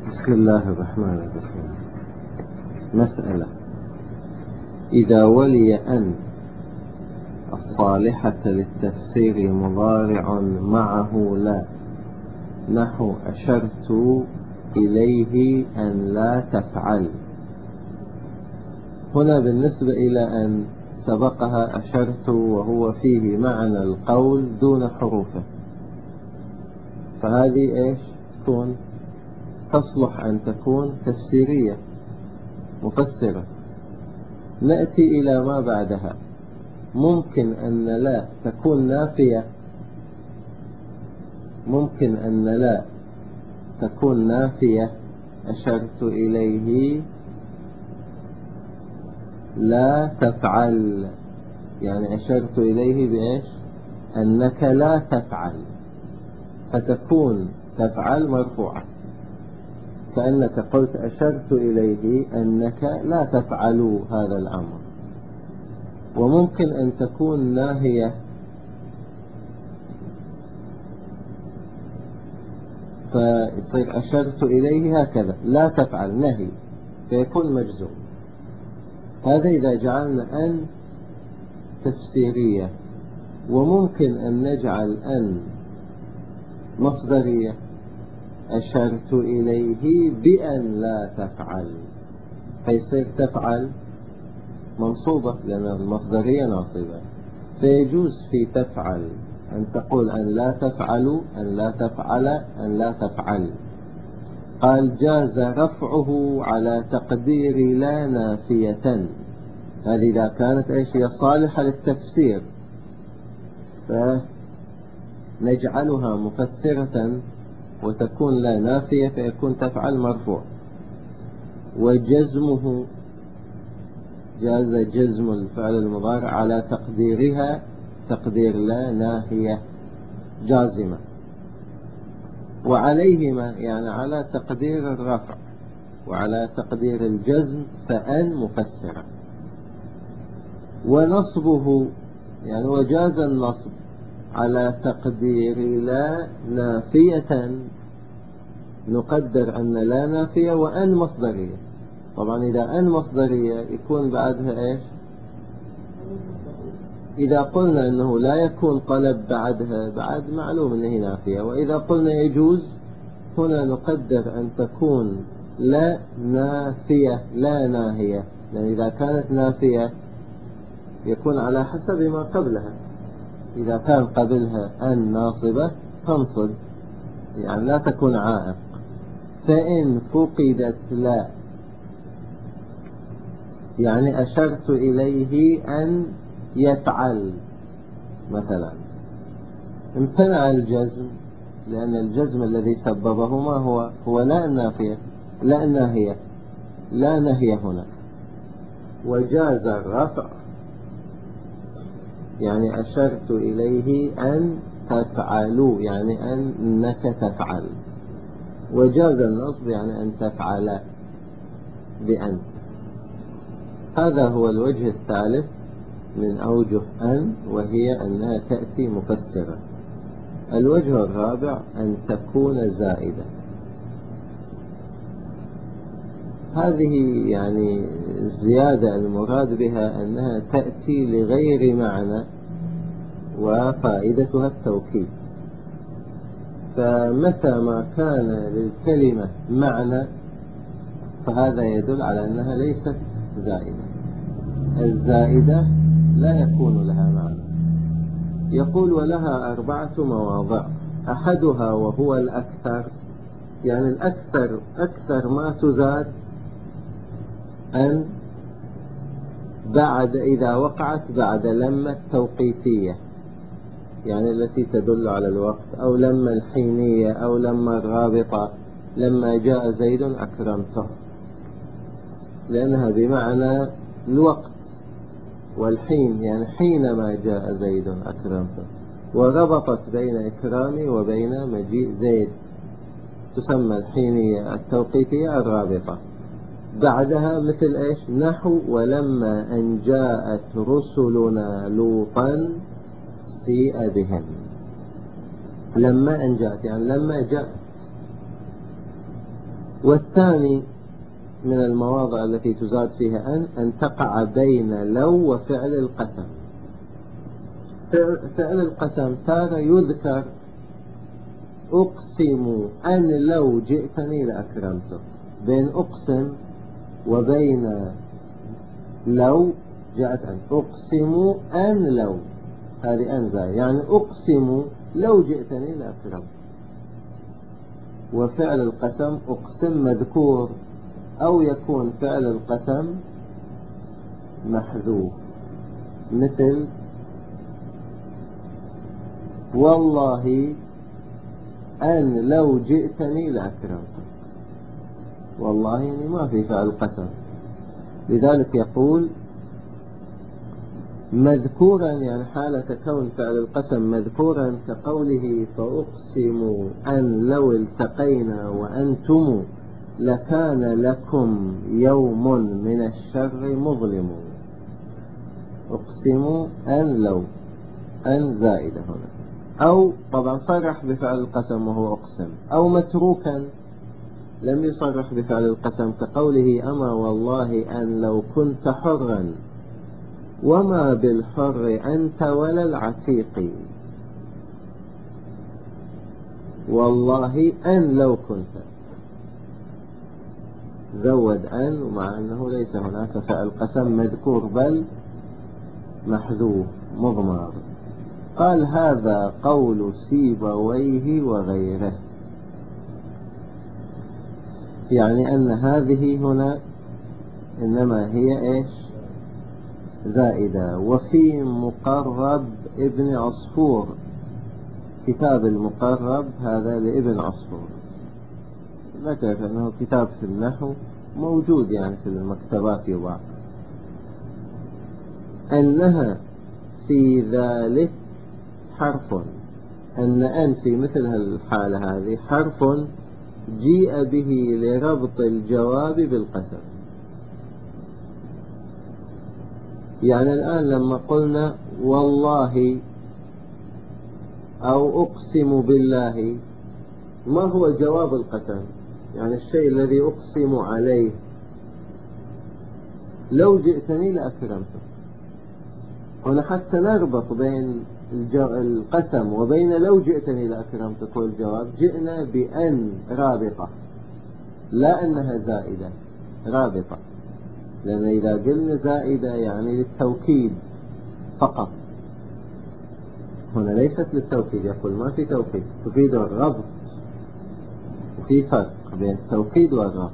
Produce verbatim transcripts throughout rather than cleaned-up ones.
بسم الله الرحمن الرحيم. مسألة: إذا ولي أن الصالحة للتفسير مضارع معه لا، نحو أشرت إليه أن لا تفعل. هنا بالنسبة إلى أن سبقها أشرت وهو فيه معنى القول دون حروفه، فهذه إيش تكون؟ تصلح أن تكون تفسيرية مفسرة. نأتي إلى ما بعدها. ممكن أن لا تكون نافية، ممكن أن لا تكون نافية. أشرت إليه لا تفعل، يعني أشرت إليه بإيش؟ أنك لا تفعل، فتكون تفعل مرفوعة، كأنك قلت أشرت إليه أنك لا تفعل هذا الأمر. وممكن أن تكون ناهية، فيصير أشرت إليه هكذا لا تفعل نهي، فيكون مجزوم. هذا إذا جعلنا أن تفسيرية. وممكن أن نجعل أن مصدرية، أشرت إليه بأن لا تفعل، فيصير تفعل منصوبة لأن المصدرية ناصبة. فيجوز في تفعل أن تقول أن لا تفعل، أن لا تفعل، أن لا تفعل. قال جاز رفعه على تقدير لا نافية. هذه إذا كانت إيش هي صالحة للتفسير، فنجعلها مفسرة وتكون لا نافية، فيكون تفعل مرفوع. وجزمه جاز جزم الفعل المضارع على تقديرها، تقدير لا ناهية جازمة. وعليهما يعني على تقدير الرفع وعلى تقدير الجزم فأن مفسرة. ونصبه يعني وجاز النصب على تقدير لا نافية، نقدر أن لا نافية وأن مصدرية. طبعا إذا أن مصدرية يكون بعدها إيش؟ إذا قلنا أنه لا يكون قلب بعدها، بعد معلوم أنه نافية. وإذا قلنا يجوز، هنا نقدر أن تكون لا نافية لا ناهية، لأن إذا كانت نافية يكون على حسب ما قبلها. إذا كان قبلها أن ناصبة تنصب، يعني لا تكون عائق. فإن فقدت لا، يعني أشرت إليه أن يفعل مثلا، امتنع الجزم، لأن الجزم الذي سببه ما هو؟ هو لا النافية، لا الناهية، لا نهي هنا. وجاز الرفع، يعني أشرت إليه أن تفعلوا، يعني أنك تفعل. وجاز النصب، يعني أن تفعل بأن. هذا هو الوجه الثالث من أوجه أن، وهي أنها تأتي مفسرة. الوجه الرابع أن تكون زائدة. هذه يعني الزيادة المراد بها أنها تأتي لغير معنى، وفائدتها التوكيد. فمتى ما كان للكلمة معنى فهذا يدل على أنها ليست زائدة. الزائدة لا يكون لها معنى. يقول ولها أربعة مواضع. أحدها وهو الأكثر، يعني الأكثر أكثر ما تزاد أن بعد إذا وقعت بعد لما التوقيتية، يعني التي تدل على الوقت، أو لما الحينية، أو لما الرابطة. لما جاء زيد أكرمته، لأنها بمعنى الوقت. والحين يعني حينما جاء زيد أكرمته. وربطت بين إكرامي وبين مجيء زيد، تسمى الحينية التوقيتية الرابطة. بعدها مثل إيش؟ نحو ولما أن جاءت رسلنا لوطا سيء بهم. لما أن جاءت يعني لما جاءت. والثاني من المواضع التي تزاد فيها أن أن تقع بين لو وفعل القسم. فعل القسم تارة يذكر أقسم أن لو جئتني لأكرمتك، بين أقسم وبين لو جاءت أن أقسم أن لو، هذه أن زائد، يعني أقسم لو جئتني لأكرمتك. وفعل القسم أقسم مذكور أو يكون فعل القسم محذوف، مثل والله أن لو جئتني لأكرمتك. والله يعني ما في فعل قسم، لذلك يقول مذكورا، يعني حالة كون فعل القسم مذكورا كقوله فأقسم أن لو التقينا وأنتم لكان لكم يوم من الشر مظلم. أقسم أن لو، أن زائدة هنا، أو طبعا صرح بفعل القسم وهو أقسم، أو متروكا لم يصرح بفعل القسم كقوله أما والله أن لو كنت حرا وما بالحر أنت ولا العتيق. والله أن لو كنت، زود أن ومع أنه ليس هناك فعل قسم مذكور بل محذوف مضمر. قال هذا قول سيبويه وغيره، يعني أن هذه هنا إنما هي إيش زائدة. وفي مقرب ابن عصفور، كتاب المقرب هذا لابن عصفور، ذكر أنه كتاب في النحو موجود يعني في المكتبات يباع، أنها في ذلك حرف، أن أن في مثل الحالة هذه حرف جيء به لربط الجواب بالقسم. يعني الآن لما قلنا والله أو أقسم بالله، ما هو جواب القسم؟ يعني الشيء الذي أقسم عليه، لو جئتني لأكرمتك. هنا حتى نربط بين القسم وبين لو جئتني لأكرمتك والجواب، جئنا بأن رابطة، لا أنها زائدة، رابطة، لأن إذا قلنا زائدة يعني للتوكيد فقط، هنا ليست للتوكيد، يقول ما في توكيد، تفيد الربط، وفي فرق بين التوكيد والربط.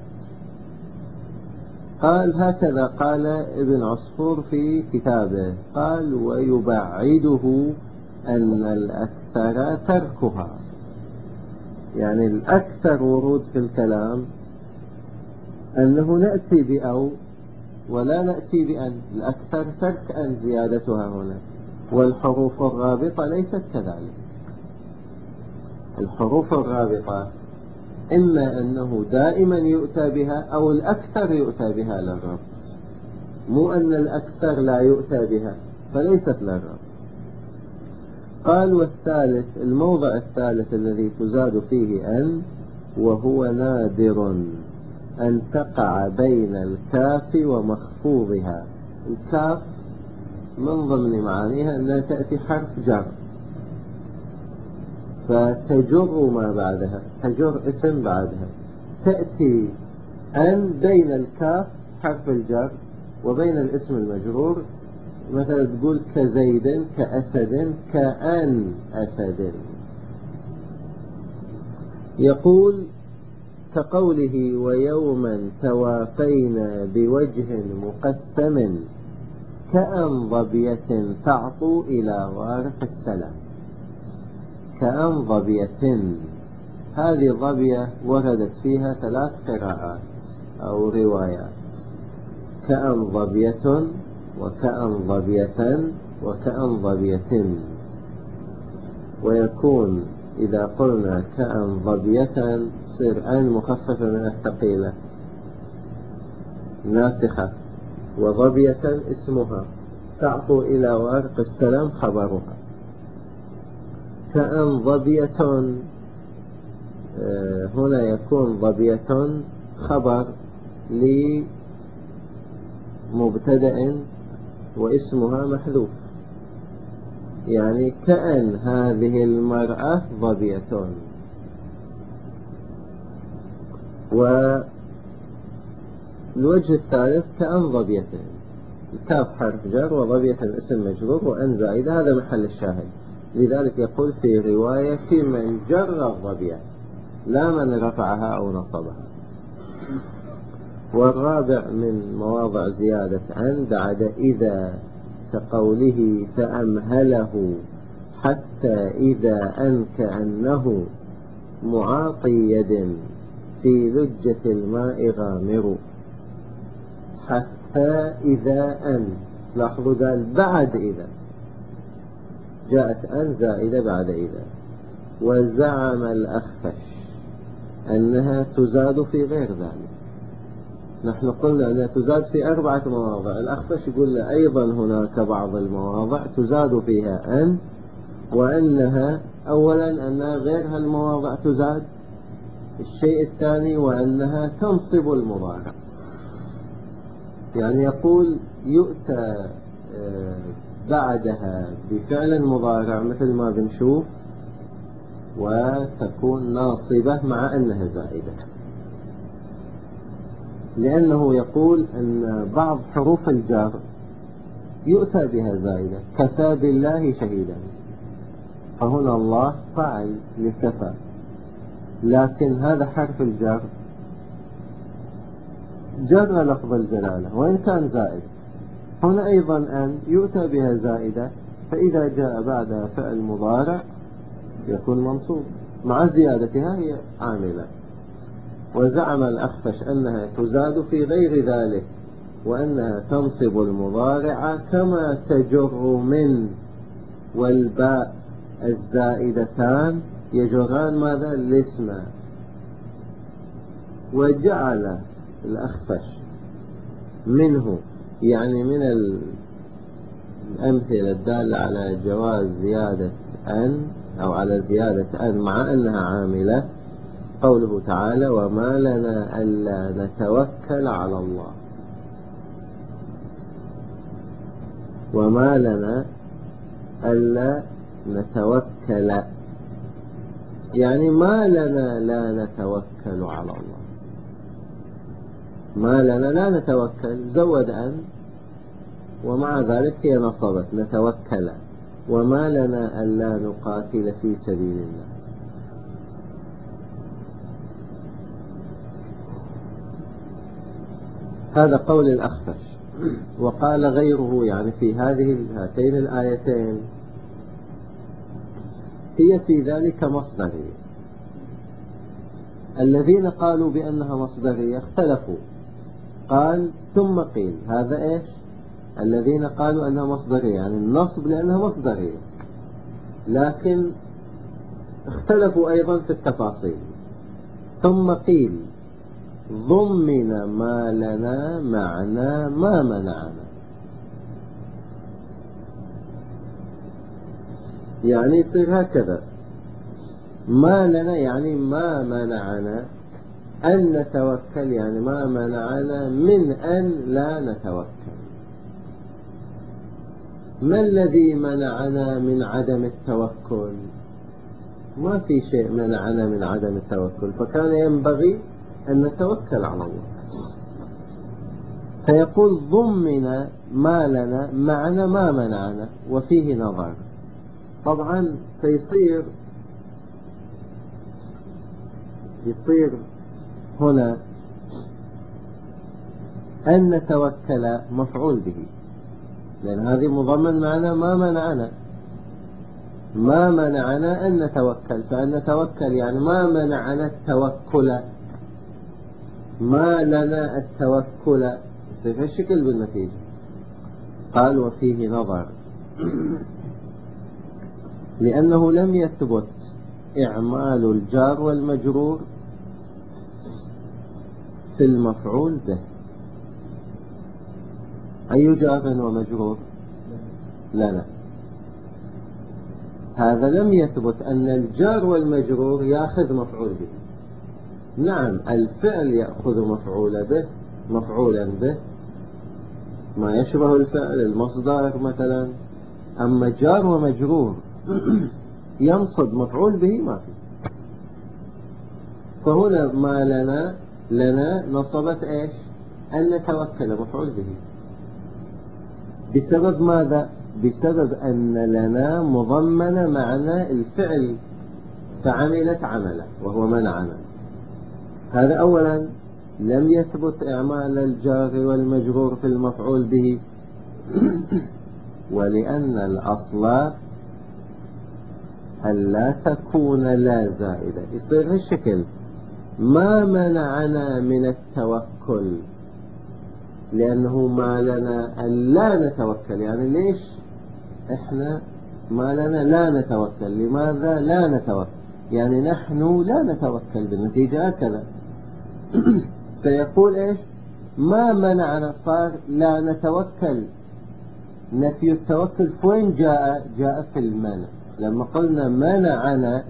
قال هكذا قال ابن عصفور في كتابه، قال ويبعده أن الأكثر تركها، يعني الأكثر ورود في الكلام أنه نأتي بأو ولا نأتي بأن، الأكثر ترك أن زيادتها هنا، والحروف الرابطة ليست كذلك. الحروف الرابطة إما أنه دائما يؤتى بها أو الأكثر يؤتى بها للربط، مو أن الأكثر لا يؤتى بها فليست للربط. قال والثالث، الموضع الثالث الذي تزاد فيه أن، وهو نادر أن تقع بين الكاف ومخفوضها. الكاف من ضمن معانيها أنها تأتي حرف جر، فتجر ما بعدها، تجر اسم بعدها، تأتي أن بين الكاف حرف الجر وبين الاسم المجرور، مثلا تقول كزيد كأسد كأن أسد. يقول كقوله ويوما توافينا بوجه مقسم كأن ظبية تعطو إلى وارث السلام. كأن ظبية، هذه ظبية وردت فيها ثلاث قراءات أو روايات، كأن ظبية وكأن ظبية وكأن ظبية. ويكون إذا قلنا كأن ظبية تصير أن مخففة من الثقيلة ناسخة، وظبية اسمها تعطو إلى وارق السلام خبرها. كأن ظبية هنا يكون ظبية خبر لمبتدأ واسمها محذوف، يعني كأن هذه المرأة ظبية. والوجه الثالث كأن ظبيتين، الكاف حرف جر وظبية اسم مجرور وأن زائدة، هذا محل الشاهد. لذلك يقول في رواية في من جر الظبية لا من رفعها أو نصبها. والرابع من مواضع زيادة أن بعد إذا كقوله فأمهله حتى إذا أن كأنه معاطي يد في لجة الماء غامر. حتى إذا أن، لاحظوا قال بعد إذا، جاءت أن زائدة بعد إذا. وزعم الأخفش أنها تزاد في غير ذلك. نحن قلنا أنها تزاد في أربعة مواضع، الأخفش يقول أيضا هناك بعض المواضع تزاد فيها أن، وأنها أولا أنها غير هالمواضع تزاد. الشيء الثاني وأنها تنصب المضارع، يعني يقول يؤتى بعدها بفعل مضارع مثل ما بنشوف وتكون ناصبة مع أنها زائدة، لأنه يقول أن بعض حروف الجر يؤتى بها زائدة، كفى بالله شهيدا، فهنا الله فعل لكفى، لكن هذا حرف الجر جر لفظ الجلالة وإن كان زائد. هنا أيضا أن يؤتى بها زائدة، فإذا جاء بعدها فعل مضارع يكون منصوب مع زيادتها هي عاملة. وزعم الأخفش أنها تزاد في غير ذلك، وأنها تنصب المضارع كما تجر من والباء الزائدتان يجران ماذا؟ الاسم. وجعل الأخفش منه، يعني من الأمثلة الدالة على جواز زيادة أن أو على زيادة أن مع أنها عاملة، قوله تعالى وما لنا ألا نتوكل على الله. وما لنا ألا نتوكل، يعني ما لنا لا نتوكل على الله. ما لنا لا نتوكل زود أن، ومع ذلك هي نصبت نتوكل. وما لنا ألا نقاتل في سبيل الله. هذا قول الأخفش. وقال غيره، يعني في هذه هاتين الآيتين هي في ذلك مصدرية. الذين قالوا بأنها مصدرية اختلفوا، قال ثم قيل، هذا إيش؟ الذين قالوا أنها مصدرية يعني النصب لأنها مصدرية، لكن اختلفوا أيضا في التفاصيل. ثم قيل ضمن ما لنا معنى ما منعنا، يعني يصير هكذا، ما لنا يعني ما منعنا أن نتوكل، يعني ما منعنا من أن لا نتوكل. ما الذي منعنا من عدم التوكل؟ ما في شيء منعنا من عدم التوكل، فكان ينبغي أن نتوكل على الله. فيقول ضمن ما لنا معنى ما منعنا، وفيه نظر. طبعا فيصير يصير هنا أن نتوكل مفعول به، لأن هذه مضمن معنى ما منعنا. ما منعنا أن نتوكل، فأن نتوكل يعني ما منعنا التوكل، ما لنا التوكل، يصير هالشكل بالنتيجة. قال وفيه نظر، لأنه لم يثبت إعمال الجار والمجرور في المفعول به. أي جار ومجرور لنا؟ هذا لم يثبت أن الجار والمجرور يأخذ مفعول به، نعم الفعل يأخذ مفعول به مفعولا به ما يشبه الفعل المصدر مثلا. أما جار ومجرور ينصب مفعول به ما في. فهنا ما لنا لنا نصبت إيش؟ أن نتوكل مفعول به. بسبب ماذا؟ بسبب أن لنا مضمن معنى الفعل فعملت عمله وهو منعنا. هذا أولا لم يثبت إعمال الجار والمجرور في المفعول به ولأن الأصل ألا تكون لا زائدة. يصير هالشكل ما منعنا من التوكل لأنه ما لنا ألا نتوكل. يعني ليش إحنا ما لنا لا نتوكل؟ لماذا لا نتوكل؟ يعني نحن لا نتوكل بالنتيجة هكذا. فيقول إيش؟ ما منعنا. صار لا نتوكل. نفي التوكل فين جاء؟ جاء في المنع. لما قلنا منعنا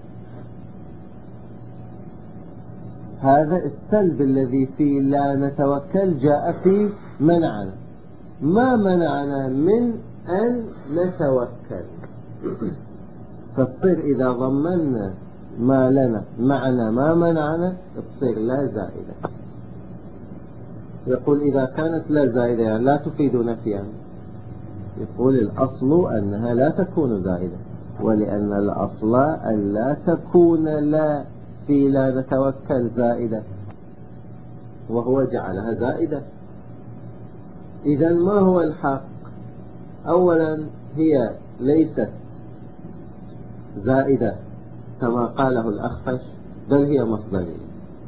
هذا السلب الذي في لا نتوكل جاء في منعنا. ما منعنا من أن نتوكل. فتصير إذا ضمننا ما لنا معنى ما منعنا تصير لا زائدة. يقول إذا كانت لا زائدة يعني لا تفيد نفيا، يقول الأصل أنها لا تكون زائدة، ولأن الأصل أن لا تكون لا في لا نتوكل زائدة وهو جعلها زائدة. إذا ما هو الحق؟ أولا هي ليست زائدة كما قاله الأخفش بل هي مصدرية.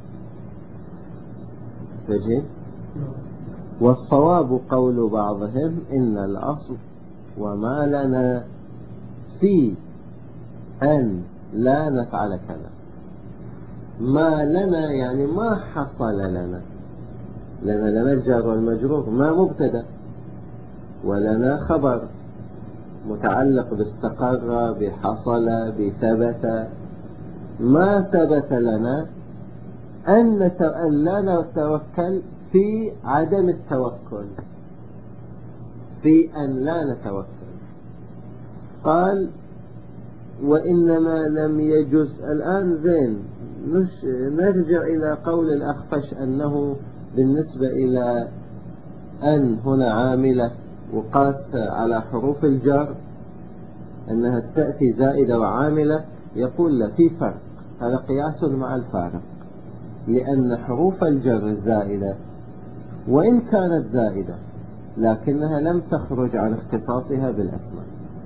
تجي والصواب قول بعضهم إن الأصل وما لنا في أن لا نفعل كذا. ما لنا يعني ما حصل لنا. لنا لنا الجار والمجرور ما مبتدا، ولنا خبر متعلق باستقر بحصل بثبت. ما ثبت لنا أن لا نتوكل في عدم التوكل، في أن لا نتوكل. قال وإنما لم يجز. الآن زين نرجع إلى قول الأخفش أنه بالنسبة إلى أن هنا عاملة وقاس على حروف الجر أنها تأتي زائدة وعاملة. يقول لا، في فرق. هذا قياس مع الفارق، لأن حروف الجر الزائدة وإن كانت زائدة لكنها لم تخرج عن اختصاصها بالأسماء،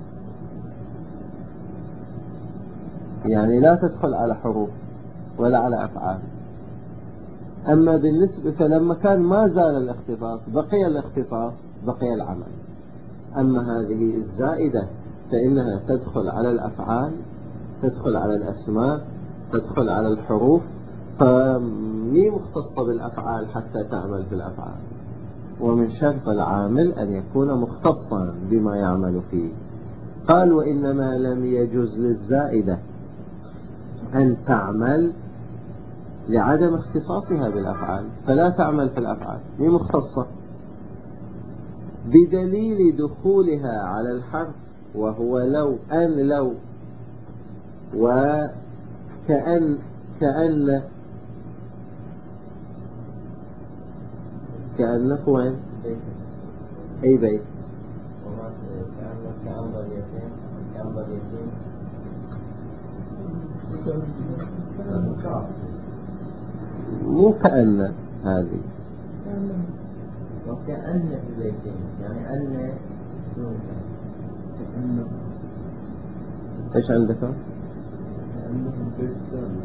يعني لا تدخل على حروف ولا على أفعال. أما بالنسبة فلما كان ما زال الاختصاص بقي الاختصاص بقي العمل. أما هذه الزائدة فإنها تدخل على الأفعال، تدخل على الأسماء، تدخل على الحروف، فمي مختصة بالأفعال حتى تعمل في الأفعال. ومن شرط العامل أن يكون مختصا بما يعمل فيه. قال وإنما لم يجوز للزائدة أن تعمل لعدم اختصاصها بالأفعال، فلا تعمل في الأفعال، هي مختصة بدليل دخولها على الحرف وهو لو أن لو وكأن كأن كأن وين أي بيت كأن اليتيم كأن اليتيم مو كأن هذه وكأن اليتيم يعني أن كأن. إيش عندكم؟ كأنه البيت الثاني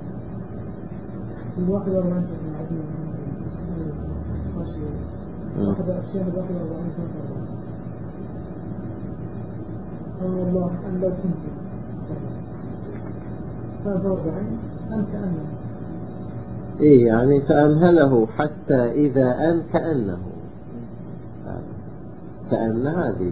الواحد وأربعين واحد أشياء الواحد وأربعين والله أن لو كنت ثلاثة وأربعين أن كأنه. إيه يعني فأمهله حتى إذا أن كأنه كأن هذه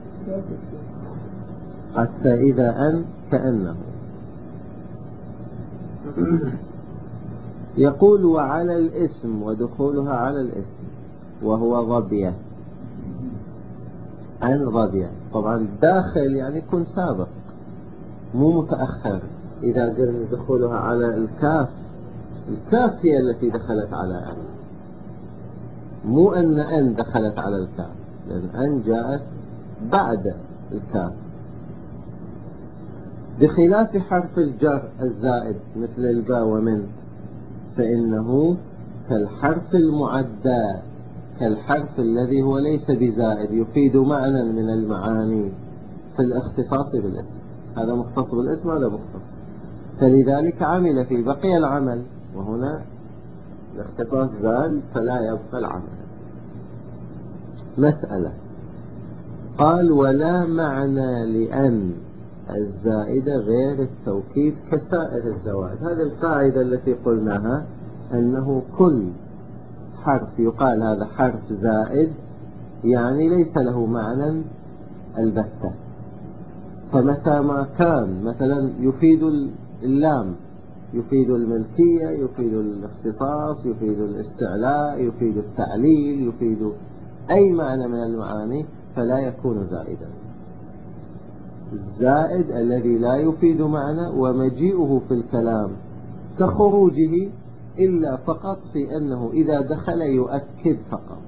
حتى إذا أن كأنه. يقول وعلى الاسم ودخولها على الاسم وهو ظبية. أن ظبية طبعا داخل يعني يكون سابق مو متأخر. إذا قلنا دخولها على الكاف، الكاف هي التي دخلت على أن، مو أن أن دخلت على الكاف، لأن أن جاءت بعد الكاف. بخلاف حرف الجر الزائد مثل الباء ومن، فإنه كالحرف المعدى، كالحرف الذي هو ليس بزائد يفيد معنى من المعاني في الاختصاص بالاسم. هذا مختص بالاسم، هذا مختص، فلذلك عمل في بقي العمل، وهنا الاختصاص زال فلا يبقى العمل. مسألة قال ولا معنى لأن الزائدة غير التوكيد كسائر الزوائد. هذه القاعدة التي قلناها، أنه كل حرف يقال هذا حرف زائد يعني ليس له معنى البتة. فمتى ما كان مثلا يفيد اللام، يفيد الملكية، يفيد الاختصاص، يفيد الاستعلاء، يفيد التعليل، يفيد أي معنى من المعاني، فلا يكون زائدا. الزائد الذي لا يفيد معنى ومجيئه في الكلام كخروجه، إلا فقط في أنه إذا دخل يؤكد فقط.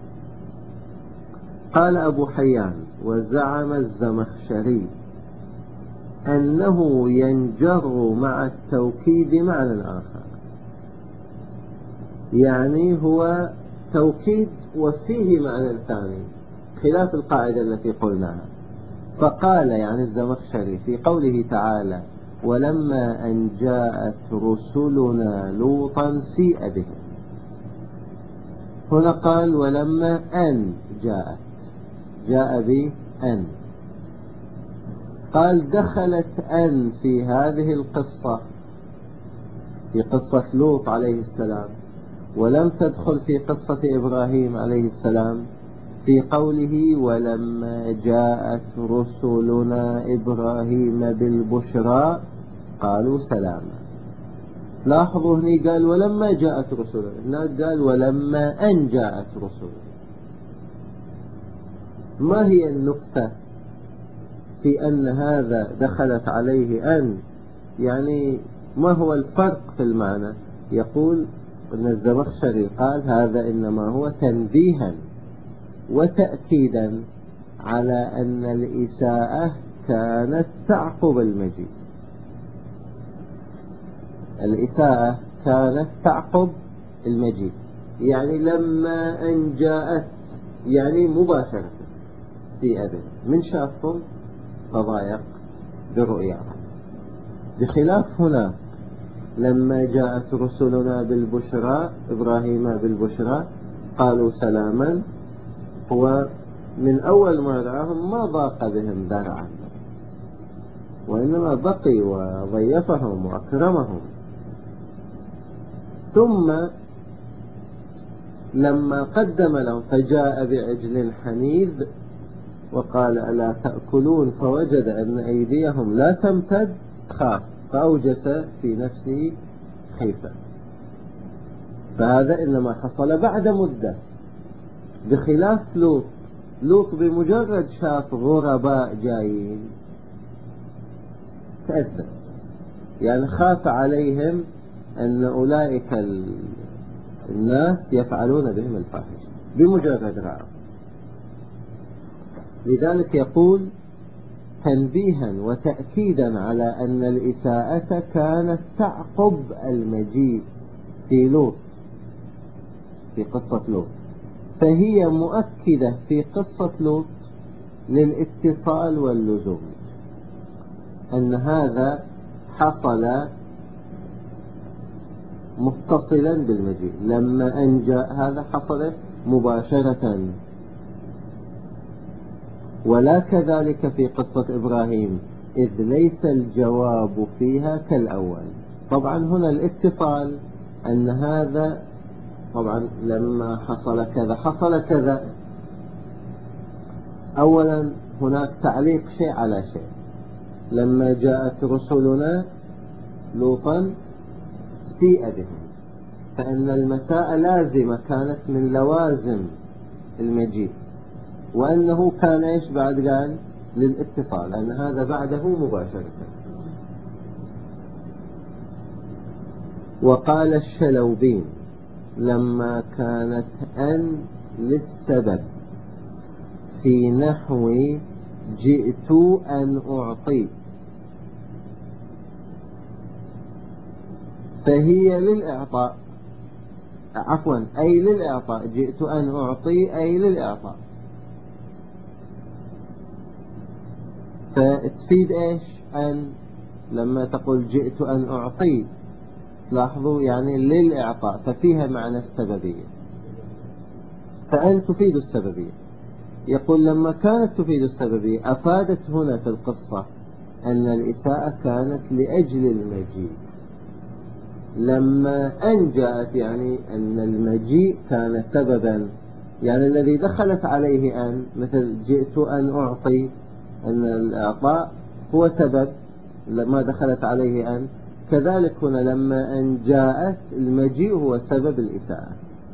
قال أبو حيان وزعم الزمخشري أنه ينجر مع التوكيد معنى آخر، يعني هو توكيد وفيه معنى ثاني خلاف القاعدة التي قلناها. فقال يعني الزمخشري في قوله تعالى ولما أن جاءت رسلنا لوطا سيء به، هنا قال ولما أن جاءت، جاء بأن، قال دخلت أن في هذه القصة في قصة لوط عليه السلام، ولم تدخل في قصة إبراهيم عليه السلام في قوله ولما جاءت رسلنا إبراهيم بالبشرى قالوا سلاما. لاحظوا هنا قال ولما جاءت رسلنا، هناك قال ولما أن جاءت رسلنا. ما هي النكتة في أن هذا دخلت عليه أن؟ يعني ما هو الفرق في المعنى؟ يقول أن الزمخشري قال هذا إنما هو تنبيها وتأكيدا على أن الإساءة كانت تعقب المجيء. الإساءة كانت تعقب المجيء، يعني لما أن جاءت يعني مباشرة سيئة به، من شافهم تضايق برؤياهم. بخلاف هنا لما جاءت رسلنا بالبشرى إبراهيم بالبشرى قالوا سلاما، هو من أول ما رآهم ما ضاق بهم ذرعا، وإنما بقي وضيفهم وأكرمهم. ثم لما قدم لهم فجاء بعجل حنيذ وقال ألا تأكلون فوجد أن أيديهم لا تمتد خاف فأوجس في نفسه خيفة. فهذا إنما حصل بعد مدة، بخلاف لوط. لوط بمجرد شاف غرباء جايين تأذى، يعني خاف عليهم أن أولئك الناس يفعلون بهم الفاحشة بمجرد رأى. لذلك يقول تنبيها وتأكيدا على أن الإساءة كانت تعقب المجيء في لوط، في قصة لوط، فهي مؤكدة في قصة لوط للاتصال واللزوم، أن هذا حصل متصلا بالمجيء. لما أن جاء هذا حصل مباشرة. ولا كذلك في قصة إبراهيم إذ ليس الجواب فيها كالأول. طبعا هنا الاتصال أن هذا طبعا لما حصل كذا حصل كذا. أولا هناك تعليق شيء على شيء، لما جاءت رسلنا لوطا سيء بهم، فإن المساء لازمة كانت من لوازم المجيء، وأنه كان إيش بعد قال للاتصال، أن هذا بعده مباشرة. وقال الشلوبين لما كانت أن للسبب في نحو جئت أن أعطي فهي للإعطاء، عفوا أي للإعطاء، جئت أن أعطي أي للإعطاء، فتفيد إيش أن لما تقول جئت أن أعطي تلاحظوا يعني للإعطاء، ففيها معنى السببية، فأن تفيد السببية. يقول لما كانت تفيد السببية أفادت هنا في القصة أن الإساءة كانت لأجل المجيء، لما أن جاءت يعني أن المجيء كان سببا، يعني الذي دخلت عليه أن، مثل جئت أن أعطي، أن الإعطاء هو سبب لما دخلت عليه أن، كذلك هنا لما أن جاءت المجيء هو سبب الإساءة.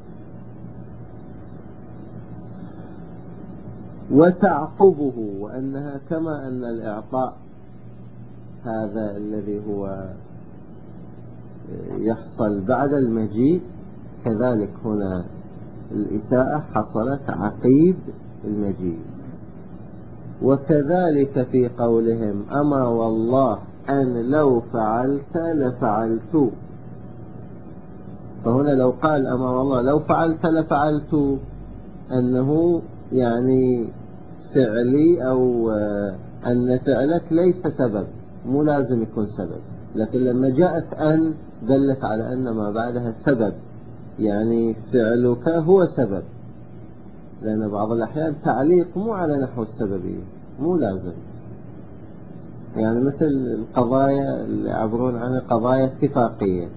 وتعقبه، وأنها كما أن الإعطاء هذا الذي هو يحصل بعد المجيء، كذلك هنا الإساءة حصلت عقيب المجيء. وكذلك في قولهم أما والله أن لو فعلت لفعلت، فهنا لو قال أما والله لو فعلت لفعلت أنه يعني فعلي، أو أن فعلك ليس سبب، مو لازم يكون سبب، لكن لما جاءت أن دلت على أن ما بعدها سبب، يعني فعلك هو سبب، لأن بعض الأحيان تعليق مو على نحو السببية، مو لازم، يعني مثل القضايا اللي يعبرون عنها قضايا اتفاقية،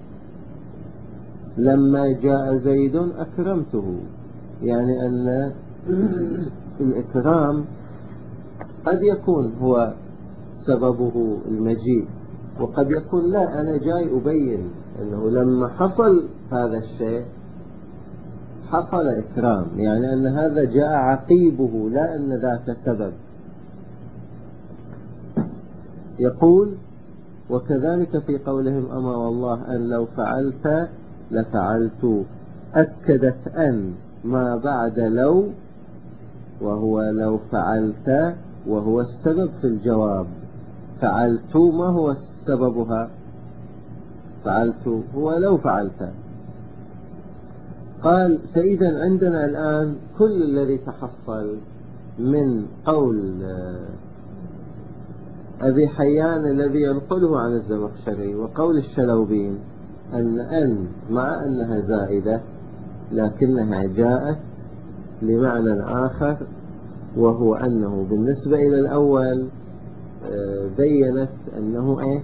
لما جاء زيد أكرمته، يعني أن الإكرام قد يكون هو سببه المجيء، وقد يكون لا، أنا جاي أبين أنه لما حصل هذا الشيء حصل إكرام، يعني أن هذا جاء عقيبه لا أن ذاك سبب. يقول وكذلك في قولهم أما والله أن لو فعلت لفعلت، أكدت أن ما بعد لو، وهو لو فعلت، وهو السبب في الجواب. فعلت ما هو سببها؟ فعلت هو لو فعلت. قال فإذا عندنا الآن كل الذي تحصل من قول أبي حيان الذي ينقله عن الزمخشري وقول الشلوبين أن أن مع أنها زائدة لكنها جاءت لمعنى آخر، وهو أنه بالنسبة إلى الأول بينت أنه إيش،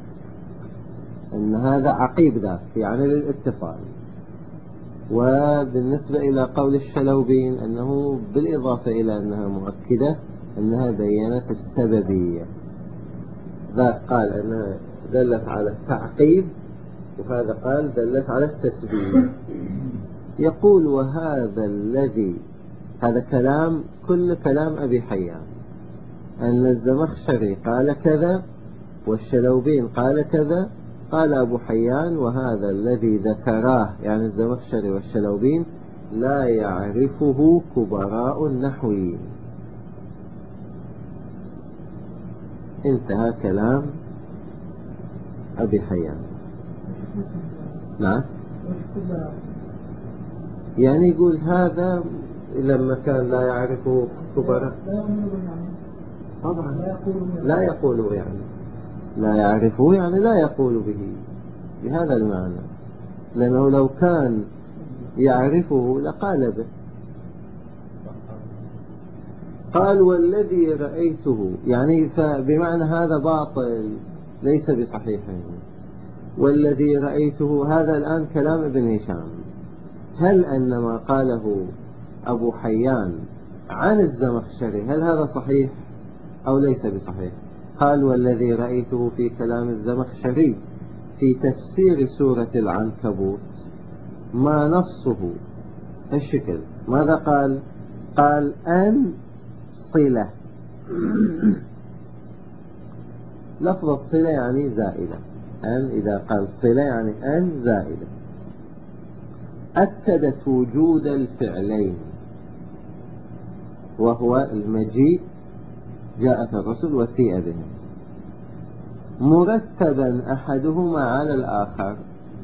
أن هذا عقيب ذاك يعني للاتصال، وبالنسبة إلى قول الشلوبين أنه بالإضافة إلى أنها مؤكدة أنها بينت السببية، ذاك قال أنها دلت على التعقيب، وهذا قال دلت على التسبيب. يقول وهذا الذي، هذا كلام كل كلام أبي حيان، أن الزمخشري قال كذا والشلوبين قال كذا، قال أبو حيان وهذا الذي ذكراه يعني الزمخشري والشلوبين لا يعرفه كبراء النحويين. انتهى كلام أبي حيان. نعم، يعني يقول هذا لما كان لا يعرفه كبراء طبعا لا يقول، يعني لا يعرفه يعني لا يقول به بهذا المعنى، لأنه لو كان يعرفه لقال به. قال والذي رأيته، يعني فبمعنى هذا باطل ليس بصحيح، والذي رأيته هذا الآن كلام ابن هشام، هل أن ما قاله أبو حيان عن الزمخشري هل هذا صحيح أو ليس بصحيح؟ قال والذي رأيته في كلام الزمخشري في تفسير سورة العنكبوت ما نصه الشكل. ماذا قال؟ قال أن صلة. لفظة صلة يعني زائدة. أن إذا قال صلة يعني أن زائدة. أكدت وجود الفعلين، وهو المجيء، جاءت الرسل وسيء بهم، مرتبا أحدهما على الآخر،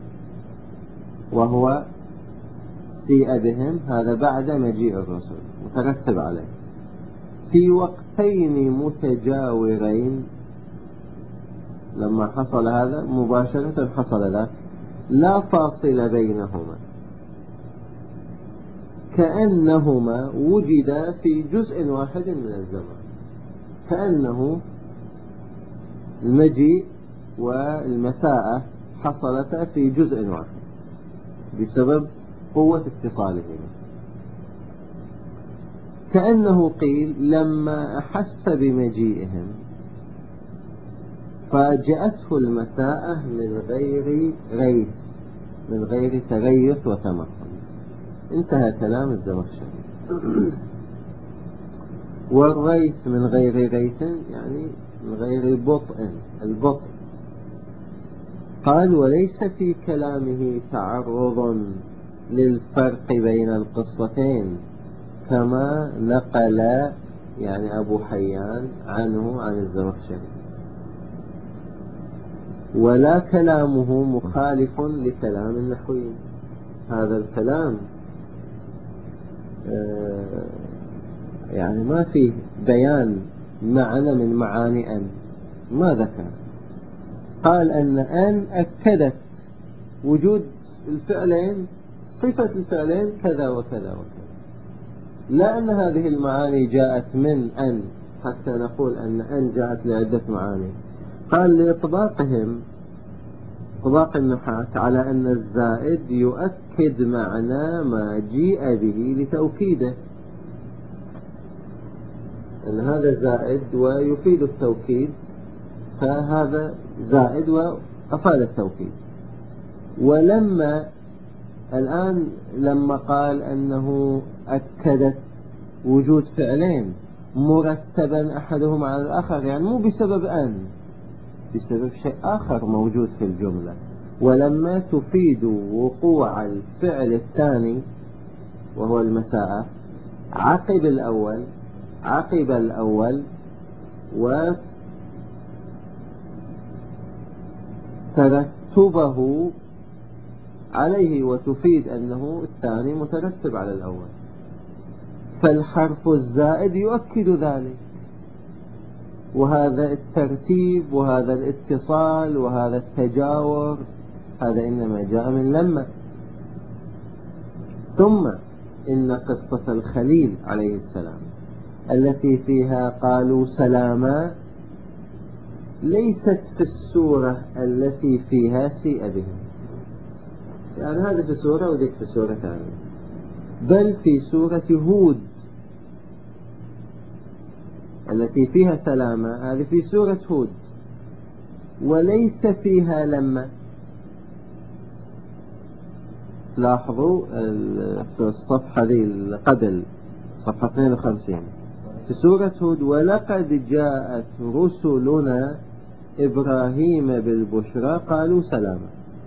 وهو سيء بهم هذا بعد مجيء الرسل مترتب عليه، في وقتين متجاورين. لما حصل هذا مباشرة حصل ذاك، لا فاصل بينهما، كأنهما وجدا في جزء واحد من الزمان، كأنه المجيء والمساءة حصلتا في جزء واحد بسبب قوة اتصالهما. كأنه قيل لما أحس بمجيئهم فاجأته المساءة من غير ريث، من غير تريث وتمخن. انتهى كلام الزمخشري. والريث من غير ريث يعني من غير بطء، البطء. قال وليس في كلامه تعرض للفرق بين القصتين كما نقل يعني أبو حيان عنه عن الزمخشري، ولا كلامه مخالف لكلام النحويين. هذا الكلام يعني ما فيه بيان معنى من معاني أن، ما ذكر. قال أن أن أكدت وجود الفعلين، صفة الفعلين كذا وكذا وكذا، لا أن هذه المعاني جاءت من أن حتى نقول أن أن جاءت لعدة معاني. قال لإطباقهم، إطباق النحاة على أن الزائد يؤكد معنى ما جيء به لتوكيده، أن هذا زائد ويفيد التوكيد، فهذا زائد وأفاد التوكيد. ولما الآن لما قال أنه أكدت وجود فعلين مرتبا أحدهما على الآخر، يعني مو بسبب أن، بسبب شيء آخر موجود في الجملة. ولما تفيد وقوع الفعل الثاني وهو المساءة عقب الأول، عقب الأول وترتبه عليه، وتفيد أنه الثاني مترتب على الأول، فالحرف الزائد يؤكد ذلك. وهذا الترتيب وهذا الاتصال وهذا التجاور هذا إنما جاء من لما. ثم إن قصة الخليل عليه السلام التي فيها قالوا سلاما ليست في السورة التي فيها سيء بهم، يعني هذه في سورة وذيك في سورة ثانية، بل في سورة هود التي فيها سلامة، هذه في سورة هود، وليس فيها لما. لاحظوا في الصفحة دي قبل صفحة اثنين وخمسين في سورة هود ولقد جاءت رسلنا إبراهيم بالبشرى قالوا سلاما.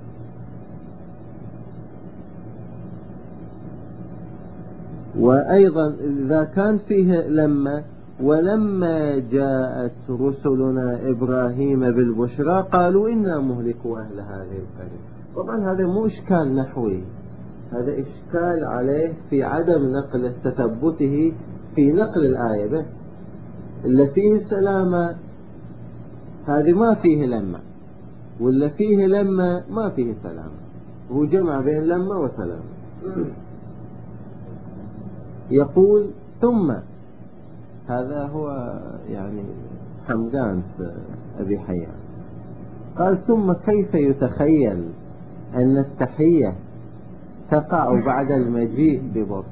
وأيضا إذا كان فيه لما ولما جاءت رسلنا إبراهيم بالبشرى قالوا إنا مهلكوا أهل هذه القرية. طبعا هذا مو إشكال نحوي، هذا إشكال عليه في عدم نقل تثبته في نقل الآية بس. اللي فيه سلامة هذه ما فيه لما، واللي فيه لما ما فيه سلامة، هو جمع بين لما وسلامة. يقول ثم، هذا هو يعني حمدان في أبي حيان، قال ثم كيف يتخيل أن التحية تقع بعد المجيء ببطء.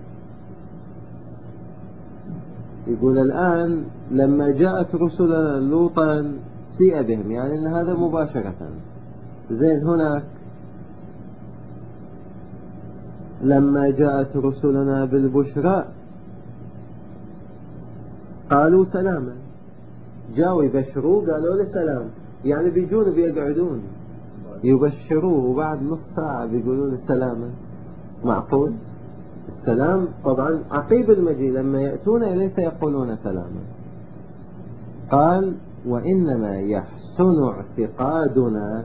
يقول الآن لما جاءت رسلنا لوطا سيء بهم، يعني أن هذا مباشرة. زين هناك لما جاءت رسلنا بالبشرى قالوا سلاما. جاءوا يبشروه قالوا له سلام، يعني بيجون بيقعدون يبشروه وبعد نص ساعة بيقولوا له سلاما. معقول؟ السلام طبعا عقيب المجيء لما يأتون إليه سيقولون سلاما. قال وإنما يحسن اعتقادنا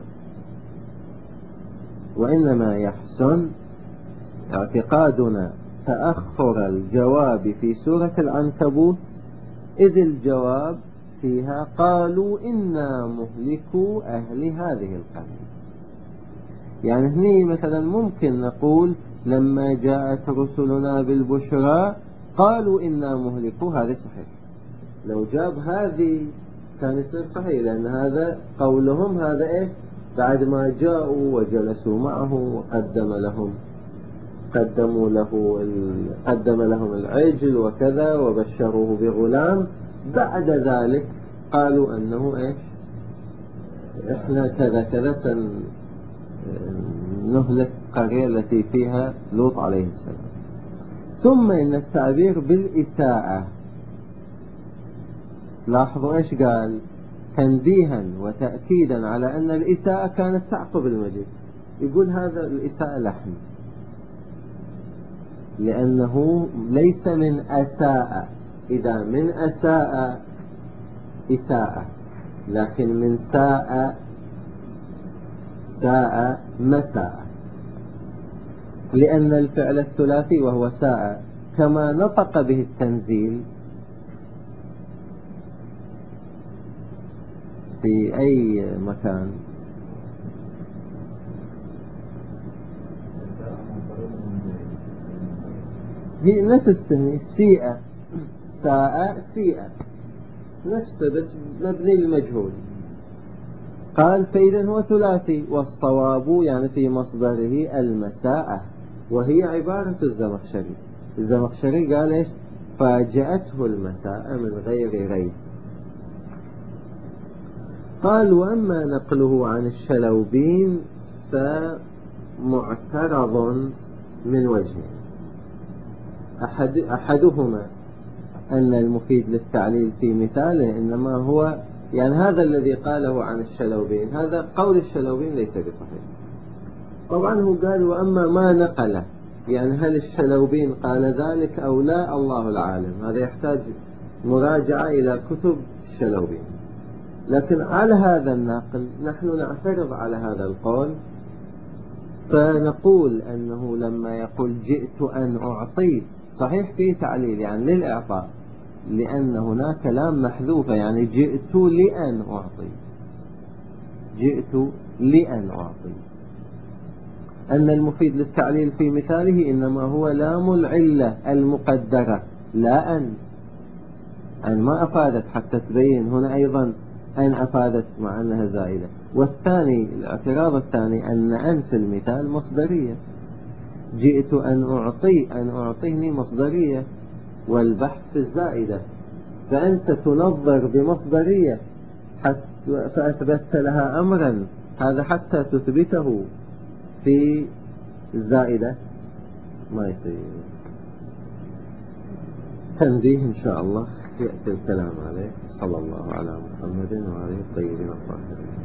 وإنما يحسن اعتقادنا تأخر الجواب في سورة العنكبوت، إذ الجواب فيها قالوا إنا مهلكو أهل هذه القرية. يعني هني مثلا ممكن نقول لما جاءت رسلنا بالبشرى قالوا إنا مهلكو، هذا صحيح. لو جاب هذه كان يصير صحيح، لأن هذا قولهم هذا إيه بعد ما جاءوا وجلسوا معه وقدم لهم قدموا له قدم لهم العجل وكذا وبشروه بغلام، بعد ذلك قالوا أنه إيش إحنا كذا كذا سنهلك القرية التي فيها لوط عليه السلام. ثم إن التعبير بالإساءة، لاحظوا إيش قال، تنبيها وتأكيدا على أن الإساءة كانت تعقب المجيء. يقول هذا الإساءة لحن، لأنه ليس من أساء، إذا من أساء إساءة، لكن من ساء ساء مساء، لأن الفعل الثلاثي وهو ساء كما نطق به التنزيل في أي مكان. هي نفس سيئة، ساء سيئة نفسه بس مبني للمجهول. قال فإذا هو ثلاثي، والصواب يعني في مصدره المساءة، وهي عبارة الزمخشري. الزمخشري قال إيش؟ فاجأته المساءة من غير ريب. قال وأما نقله عن الشلوبين فمعترض من وجه، أحد أحدهما أن المفيد للتعليل في مثاله إنما هو يعني هذا الذي قاله عن الشلوبين، هذا قول الشلوبين ليس بصحيح. طبعا هو قال وأما ما نقله، يعني هل الشلوبين قال ذلك أو لا الله العالم، هذا يحتاج مراجعة إلى كتب الشلوبين. لكن على هذا النقل نحن نعترض على هذا القول، فنقول أنه لما يقول جئت أن أعطي صحيح فيه تعليل يعني للإعطاء، لأن هناك لام محذوفة، يعني جئت لأن أعطي، جئت لأن أعطي. أن المفيد للتعليل في مثاله إنما هو لام العلة المقدرة لا أن، أن ما أفادت حتى تبين هنا أيضا أن أفادت مع أنها زائدة. والثاني الاعتراض الثاني أن أن في المثال مصدرية، جئت أن أعطي، أن أعطيني مصدرية والبحث في الزائدة، فأنت تنظر بمصدرية فأثبت لها أمرا، هذا حتى تثبته في الزائدة ما يصير. تنبيه إن شاء الله يأتي الكلام عليه. صلى الله على محمد وعلى الطيبين الطاهرين.